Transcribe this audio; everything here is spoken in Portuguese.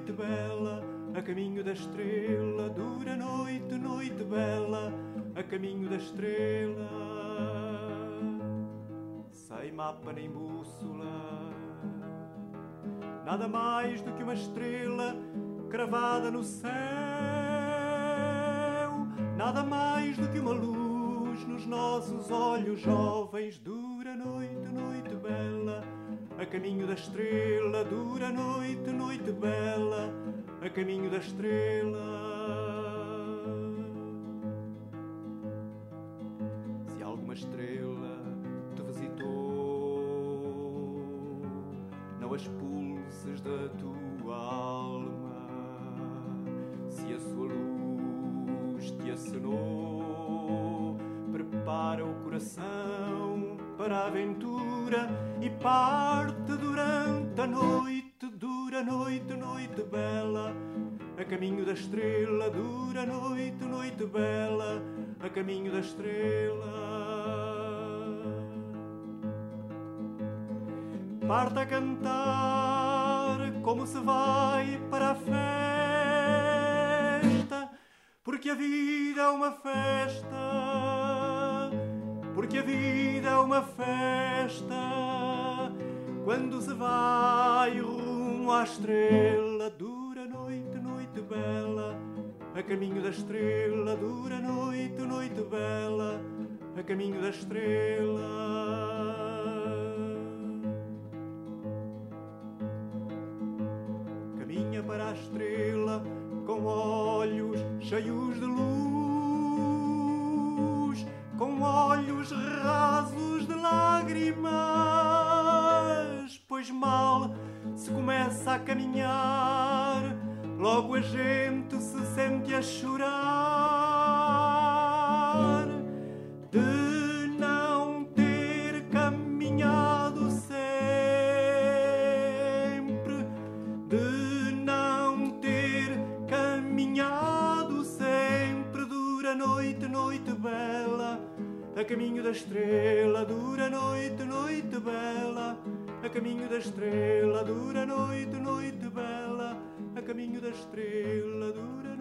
noite bela, a caminho da estrela, dura noite, noite bela, a caminho da estrela. Sem mapa nem bússola, nada mais do que uma estrela cravada no céu, nada mais do que uma luz nos nossos olhos jovens. Dura noite, noite bela, a caminho da estrela, dura noite, noite bela, a caminho da estrela. Se alguma estrela te visitou, não a expulses da tua alma. Se a sua luz te acenou, prepara o coração para a aventura e parte durante a noite. Dura noite, noite bela, a caminho da estrela, dura noite, noite bela, a caminho da estrela. Parte a cantar como se vai para a festa, porque a vida é uma festa, porque a vida é uma festa, quando se vai rumo à estrela. Dura noite, noite bela, a caminho da estrela, dura noite, noite bela, a caminho da estrela. Caminha para a estrela com olhos cheios de luz, com olhos rasos de lágrimas, pois mal se começa a caminhar, logo a gente se sente a chorar de não ter caminhado sempre, de não ter caminhado sempre. Dura noite, noite bela, a caminho da estrela, dura noite, noite bela, a caminho da estrela, dura noite, noite bela, a caminho da estrela, dura